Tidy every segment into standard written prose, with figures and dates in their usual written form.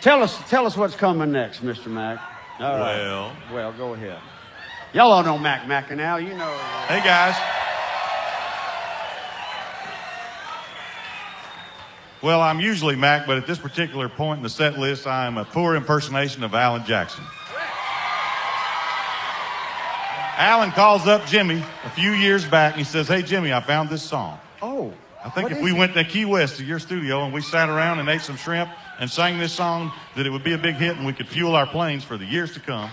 Tell us what's coming next, Mr. Mac. All right. Well, go ahead. Y'all all know Mac McAnally, you know. Hey, guys. Well, I'm usually Mac, but at this particular point in the set list, I am a poor impersonation of Alan Jackson. Alan calls up Jimmy a few years back, and he says, hey, Jimmy, I found this song. Oh. I think if we went to Key West to your studio and we sat around and ate some shrimp and sang this song, that it would be a big hit and we could fuel our planes for the years to come.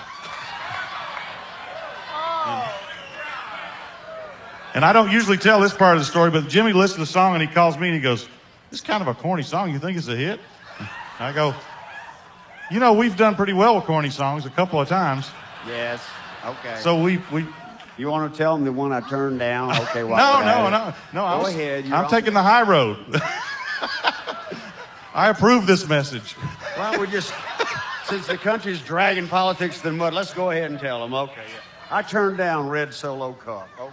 And I don't usually tell this part of the story, but Jimmy listens to the song and he calls me and he goes, this is kind of a corny song. You think it's a hit? I go, you know, we've done pretty well with corny songs a couple of times. Yes. Okay. So we You want to tell them the one I turned down? Okay. No. Go ahead. I'm taking the high road. I approve this message. Well, since the country's dragging politics to the mud, let's go ahead and tell them. Okay. I turned down Red Solo Cup. Okay.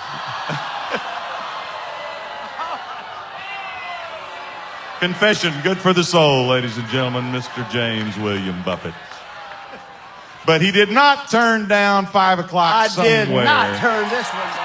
Confession, good for the soul, ladies and gentlemen, Mr. James William Buffett. But he did not turn down 5 o'clock somewhere. I did not turn this one down.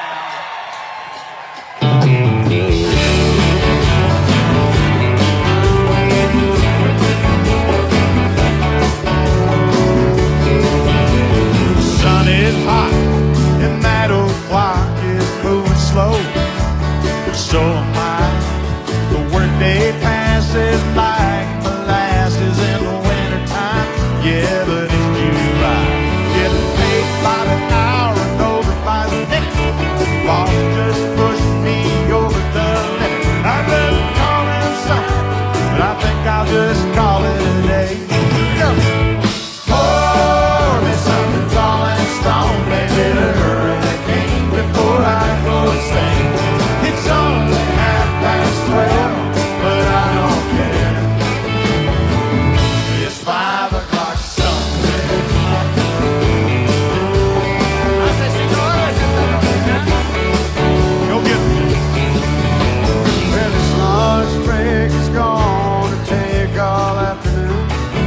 Sun is hot and that old clock is moving slow. So am I. The workday passes like molasses in the wintertime. Yeah, but it's July. Getting paid by the hour and over by the minute. Boss just pushed me over the limit. I love calling something, but I think I'll just call it a day. Pour me something tall and strong, maybe the hurricane before I go insane. It's only 12:30, but I don't care. It's 5 o'clock somewhere. Go get me. Well, this lunch break is gonna take all afternoon.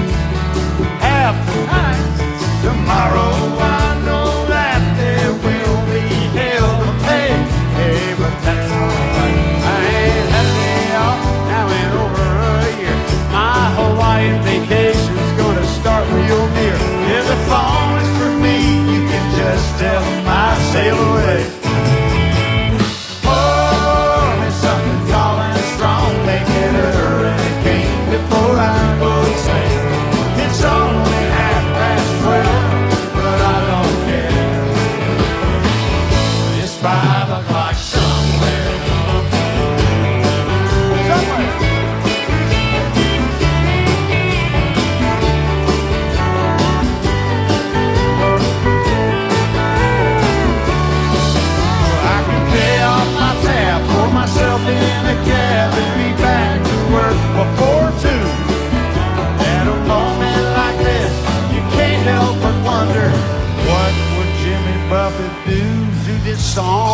Tomorrow I know that there will be hell to pay. Hey, but that's alright. I ain't had a day off now in over a year. My Hawaiian vacation's gonna start real near. If the phone is for me, you can just tell them I sail away. Pour me something tall and strong, make it a hurricane before I go insane. It's only 12:30, but I don't care. It's 5 o'clock somewhere. I can pay off my tab, pour myself in a cab, and be back to work before 2. At a moment like this, you can't help but wonder, what would Jimmy Buffett do to this song?